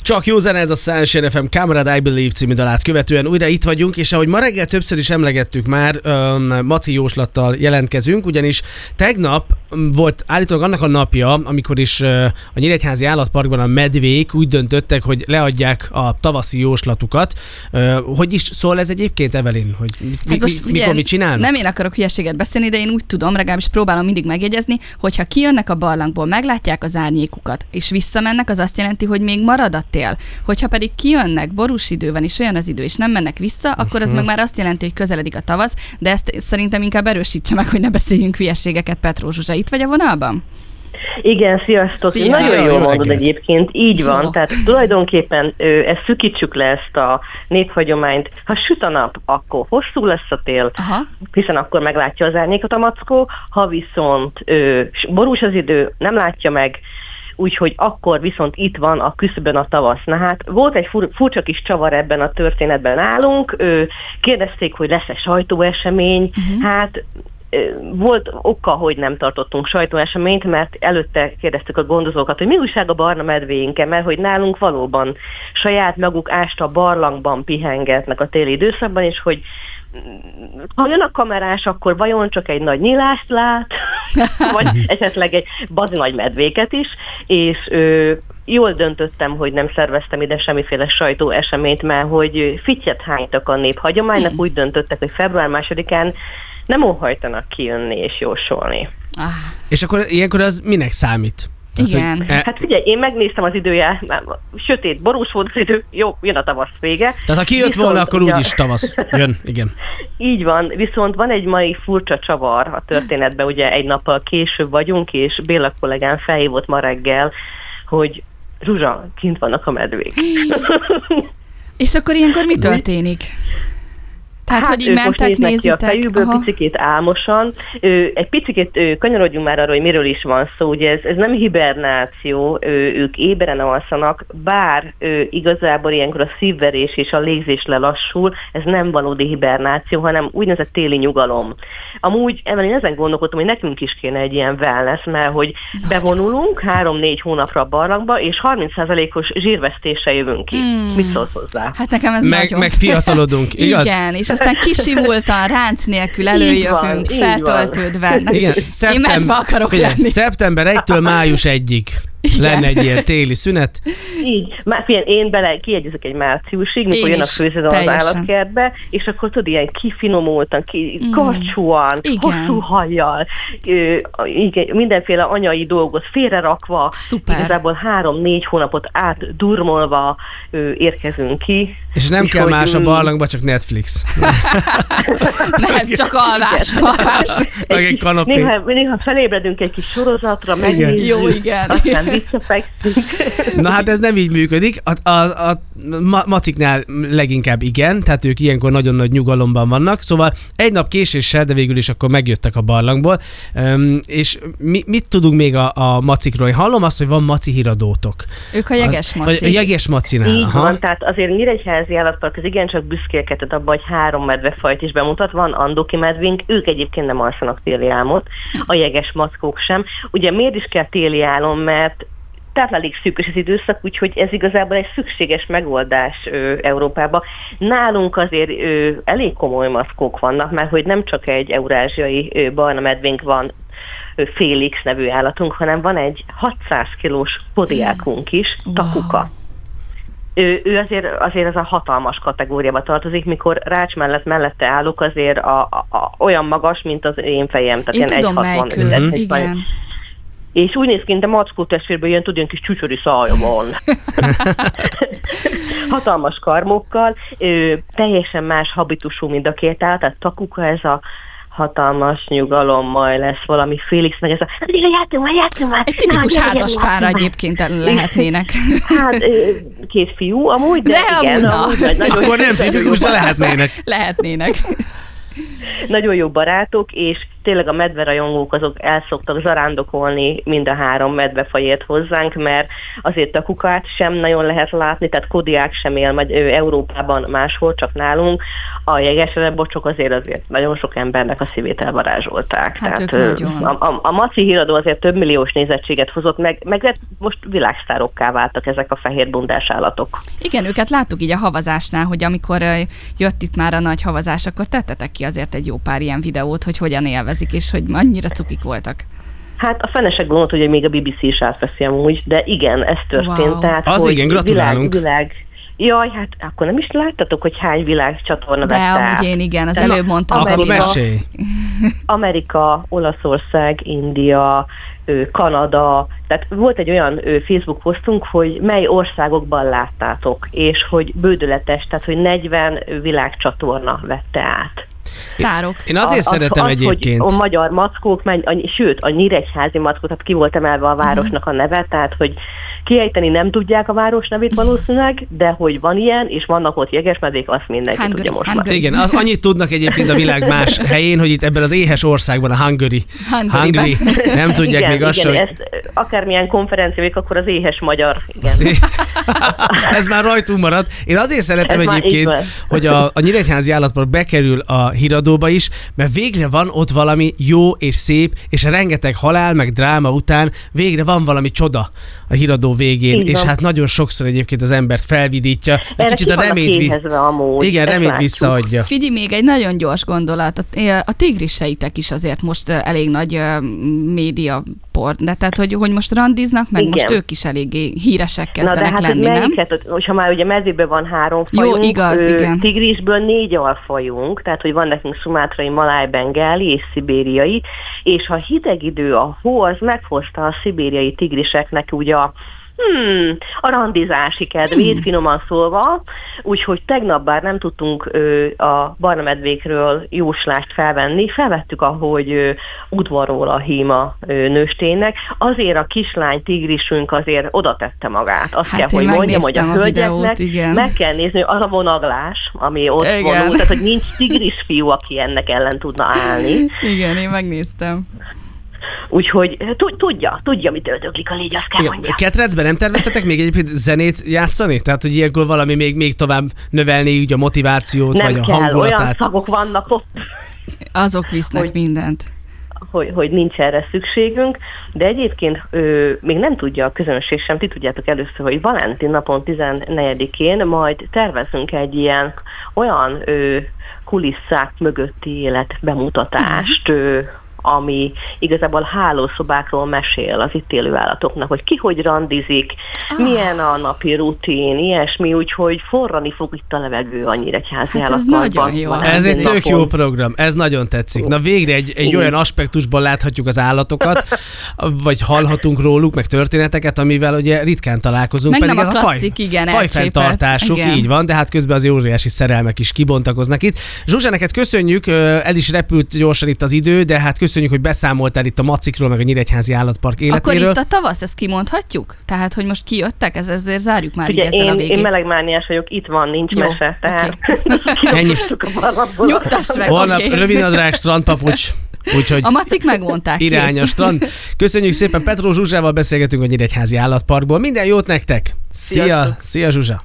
Csak jó zene ez a Sunshine FM Comrade I Believe című dalát követően újra itt vagyunk, és ahogy ma reggel többször is emlegettük már, Maci jóslattal jelentkezünk, ugyanis tegnap volt állítólag annak a napja, amikor is a Nyíregyházi Állatparkban a medvék úgy döntöttek, hogy leadják a tavaszi jóslatukat. Hogy is szól ez egyébként, Evelyn? Hogy mikor mit csinálnak? Nem én akarok hülyeséget beszélni, de én úgy tudom, legalábbis próbálom mindig megjegyezni, hogyha kijönnek a barlangból, meglátják az árnyékukat, és visszamennek, az azt jelenti, hogy még marad a tél. Hogyha pedig kijönnek, borús idő van, és olyan az idő, és nem mennek vissza, akkor az meg már azt jelenti, hogy közeledik a tavasz, de ezt szerintem inkább erősítse meg, hogy ne beszéljünk hülyeségeket. Petró Zsuzsa, itt vagy a vonalban? Igen, sziasztok! Szia. Nagyon jól mondod reggelt. egyébként, így Jó. van. Tehát tulajdonképpen ezt szűkítsük le ezt a néphagyományt. Ha süt a nap, akkor hosszú lesz a tél, Aha. hiszen akkor meglátja az árnyékot a mackó, ha viszont borús az idő, nem látja meg, úgyhogy akkor viszont itt van a küszöbön a tavasz. Na hát volt egy furcsa kis csavar ebben a történetben nálunk, kérdezték, hogy lesz-e sajtóesemény, hát volt oka, hogy nem tartottunk sajtóeseményt, mert előtte kérdeztük a gondozókat, hogy mi újság a barna medvéinkkel, mert hogy nálunk valóban saját maguk ásta barlangban pihengetnek a téli időszakban, és hogy ha jön a kamerás, akkor vajon csak egy nagy nyilást lát, vagy esetleg egy bazi nagy medvéket is, és jól döntöttem, hogy nem szerveztem ide semmiféle sajtóeseményt, mert hogy fittyet hánytak a néphagyománynak, úgy döntöttek, hogy február 2-án nem óhajtanak kijönni és jósolni. És akkor ilyenkor az minek számít? Igen. Hát figyelj, én megnéztem az időját, sötét, borús volt az idő, jó, jön a tavasz vége. Tehát ha kijött volna, akkor úgyis tavasz jön, igen. Így van, viszont van egy mai furcsa csavar a történetben, ugye egy nappal később vagyunk, és Béla kollégám felhívott ma reggel, hogy Zsuzsa, kint vannak a medvék. És akkor ilyenkor mi történik? Tehát, hogy így ők most mentek, néznek ki a nézitek. fejükből, picikét álmosan. Egy picikét kanyarodjunk már arra, hogy miről is van szó. Ugye ez nem hibernáció, ők éberen alszanak, bár igazából ilyenkor a szívverés és a légzés lelassul, ez nem valódi hibernáció, hanem úgynevezett téli nyugalom. Amúgy Evelyn, ezen gondolkodtam, hogy nekünk is kéne egy ilyen wellness, mert hogy bevonulunk 3-4 hónapra a barlangba, és 30%-os zsírvesztéssel jövünk ki. Mit szólsz hozzá? Hát nekem ez Meg nagyon... fiatalodunk, igaz? Igen, és aztán kisimultan, ránc nélkül előjövünk, így van. feltöltődve. Igen, Én medve akarok lenni. szeptember 1-től május 1-ig lenne egy ilyen téli szünet. Így. Figyelj, én kiegyezek egy márciusig, mikor Én jön a is, főződön az teljesen. állatkertbe, és akkor tudod, ilyen kifinomultan, karcsúan, Igen. hosszú hajjal, mindenféle anyai dolgot félrerakva, Szuper. igazából 3-4 hónapot átdurmolva érkezünk ki. És nem kell hogy, más a barlangba, csak Netflix. Nem, csak alvás. Meg egy kanapé. Néha felébredünk egy kis sorozatra, megnézzük, Jó, igen. aztán visszafekszünk. Na hát ez nem így működik. A maciknál leginkább igen, tehát ők ilyenkor nagyon nagy nyugalomban vannak, szóval egy nap késéssel, de végül is akkor megjöttek a barlangból. És mit tudunk még a macikról? Én hallom azt, hogy van maci híradótok. Ők a jeges macik. A jeges macinál. Így aha. van, tehát azért Nyíregyházi Állatpark az igencsak büszkélkedett abban, hogy 3 medvefajt is bemutat, van andoki medvénk, ők egyébként nem alszanak téli álmot, a jeges mackók sem. Ugye miért is kell téli álom, mert táplálék szűkös az időszak, úgyhogy ez igazából egy szükséges megoldás Európában. Nálunk azért elég komoly mackók vannak, mert hogy nem csak egy eurázsiai barna medvénk van, Félix nevű állatunk, hanem van egy 600 kilós podiákunk is, Takuka. Ő azért az a hatalmas kategóriába tartozik, mikor rács mellette állok, azért olyan magas, mint az én fejem. Tehát Én tudom, melyikül. Igen. És úgy néz ki, mint a mackó testvérből jön, tudjon, kis csücsöri szája van. Hatalmas karmokkal, teljesen más habitusú, mint a két állat, tehát Takuka ez a hatalmas nyugalom, majd lesz valami Félix, meg ez a játszunk már. Egy tipikus házaspár egyébként lehetnének. Hát 2 fiú, amúgy, de igen. amúgy Nagyon Akkor nem tipikus, de lehetnének. Lehetnének. Nagyon jó barátok, és tényleg a medverajongók azok el szoktak zarándokolni mind a 3 medvefajért hozzánk, mert azért a kukát sem nagyon lehet látni, tehát kodiák sem él Európában máshol, csak nálunk. A jegesrebbocsok azért nagyon sok embernek a szívét elvarázsolták. Hát tehát a Maci híradó azért több milliós nézettséget hozott, meg most világsztárokká váltak ezek a fehérbundás állatok. Igen, őket láttuk így a havazásnál, hogy amikor jött itt már a nagy havazás, akkor tettetek ki azért egy jó pár ilyen videót, hogy hogyan élvezik, és hogy annyira cukik voltak. Hát a fenesek gondolt, hogy még a BBC is átveszi amúgy, de igen, ez történt. Wow. Tehát, az igen, gratulálunk. Jaj, hát akkor nem is láttatok, hogy hány világcsatorna vette át. De amúgy én igen, az előbb mondtam. Akkor mesélj. Amerika, Olaszország, India, Kanada, tehát volt egy olyan Facebook posztunk, hogy mely országokban láttátok, és hogy bődöletes, tehát hogy 40 világcsatorna vette át. Sztárok. Én azért szeretem egyébként. Hogy a magyar mackók, sőt, a nyíregyházi mackók, tehát ki volt emelve a városnak a neve, tehát hogy kiejteni nem tudják a város nevét valószínűleg, de hogy van ilyen, és vannak ott jegesmedvék, azt mindenki tudja most már. Igen, az annyit tudnak egyébként a világ más helyén, hogy itt ebben az éhes országban, a Hungary nem tudják igen, még azt sem. Ezt, akármilyen konferenciájuk, akkor az éhes magyar, igen. Ez már rajtunk marad. Én azért szeretem egyébként, hogy a Nyíregyházi Állatpark bekerül a híradóba is, mert végre van ott valami jó és szép, és rengeteg halál, meg dráma után végre van valami csoda a híradó végén, és hát nagyon sokszor egyébként az embert felvidítja, egy kicsit a remét visszaadja. Figyelj, még egy nagyon gyors gondolat. A tigriseitek is azért most elég nagy média port, de tehát, hogy most randiznak, meg igen. Most ők is eléggé híresek kezdenek lenni, nem? Ha már ugye mezőben van 3 fajunk, jó, igaz, igen. Tigrisből 4 alfajunk, tehát hogy van nekünk szumátrai, maláj, bengáli és szibériai, és ha hideg idő, a hó az meghozta a szibériai tigriseknek ugye a randizási kedvét, finoman szólva, úgyhogy tegnap bár nem tudtunk a barna medvékről jóslást felvettük, ahogy udvarol a híma nősténynek, azért a kislány tigrisünk azért oda tette magát. Azt kell, hogy mondjam, hogy a hölgyeknek meg kell nézni az a vonaglás, ami ott vonul, tehát hogy nincs tigris fiú, aki ennek ellen tudna állni. Igen, én megnéztem. Úgyhogy tudja, mit öldöklik a légy, azt kell mondja. Ketrecben nem terveztetek még egyébként zenét játszani? Tehát, hogy ilyenkor valami még tovább növelni úgy a motivációt, nem vagy a kell, hangulatát? olyan szagok vannak ott. Azok visznek mindent. Hogy nincs erre szükségünk, de egyébként még nem tudja a közönség sem, ti tudjátok először, hogy Valentin napon 14-én majd tervezünk egy ilyen olyan kulisszák mögötti élet bemutatást, ami igazából hálószobákról mesél az itt élő állatoknak, hogy ki hogy randizik, milyen a napi rutin, ilyesmi, úgyhogy forrani fog itt a levegő a Nyíregyházi Állatparkban. Ez egy tök jó program, ez nagyon tetszik. Na végre egy olyan aspektusban láthatjuk az állatokat, vagy hallhatunk róluk, meg történeteket, amivel ugye ritkán találkozunk. Meg pedig nem a klasszik, fajfenntartásuk, így van, de hát közben az óriási szerelmek is kibontakoznak itt. Zsuzsa, neked köszönjük, el is repült gyorsan itt az idő, de hát köszönjük, hogy beszámoltál itt a macikról, meg a Nyíregyházi Állatpark életéről. Akkor itt a tavasz, ezt kimondhatjuk? Tehát, hogy most kijöttek, ezért zárjuk már ugye így ezzel a végét. Én melegmániás vagyok, itt van, nincs jó, mese, tehát ennyi. Nyugtass meg, holnap rövidnadrág, strandpapucs. Úgyhogy a macik megmondták. Irány a strand. Köszönjük szépen, Petró Zsuzsával beszélgetünk a Nyíregyházi Állatparkból. Minden jót nektek! Szia Zsuzsa!